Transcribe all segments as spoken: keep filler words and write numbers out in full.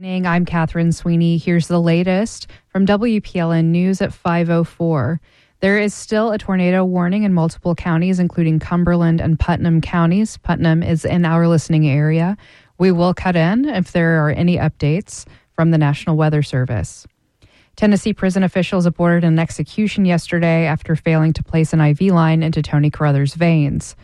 I'm Catherine Sweeney. Here's the latest from W P L N News at five oh four. There is still a tornado warning in multiple counties, including Cumberland and Putnam counties. Putnam is in our listening area. We will cut in if there are any updates from the National Weather Service. Tennessee prison officials aborted an execution yesterday after failing to place an I V line into Tony Carruthers' veins.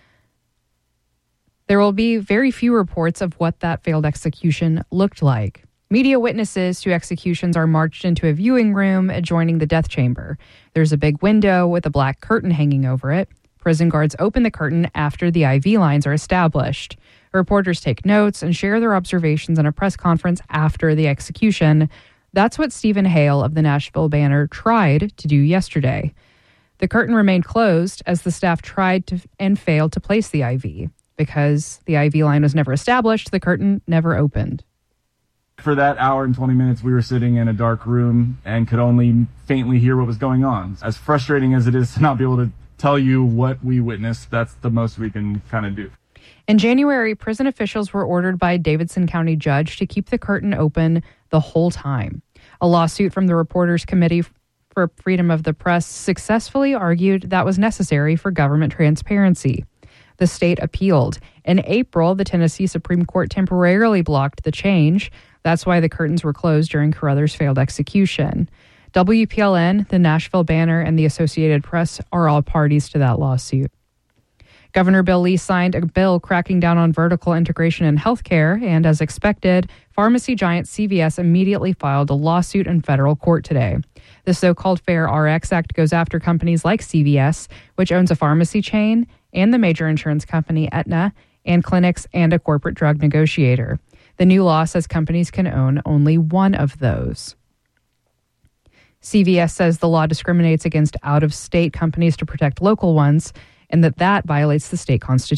There will be very few reports of what that failed execution looked like. Media witnesses to executions are marched into a viewing room adjoining the death chamber. There's a big window with a black curtain hanging over it. Prison guards open the curtain after the I V lines are established. Reporters take notes and share their observations in a press conference after the execution. That's what Stephen Hale of the Nashville Banner tried to do yesterday. The curtain remained closed as the staff tried to and failed to place the I V. Because the I V line was never established, the curtain never opened. For that hour and twenty minutes, we were sitting in a dark room and could only faintly hear what was going on. As frustrating as it is to not be able to tell you what we witnessed, that's the most we can kind of do. In January, prison officials were ordered by a Davidson County judge to keep the curtain open the whole time. A lawsuit from the Reporters Committee for Freedom of the Press successfully argued that was necessary for government transparency. The state appealed. In April, the Tennessee Supreme Court temporarily blocked the change. That's why the curtains were closed during Carruthers' failed execution. W P L N, the Nashville Banner, and the Associated Press are all parties to that lawsuit. Governor Bill Lee signed a bill cracking down on vertical integration in healthcare, and as expected, pharmacy giant C V S immediately filed a lawsuit in federal court today. The so-called Fair R X Act goes after companies like C V S, which owns a pharmacy chain, and the major insurance company Aetna, and clinics and a corporate drug negotiator. The new law says companies can own only one of those. C V S says the law discriminates against out-of-state companies to protect local ones, and that that violates the state constitution.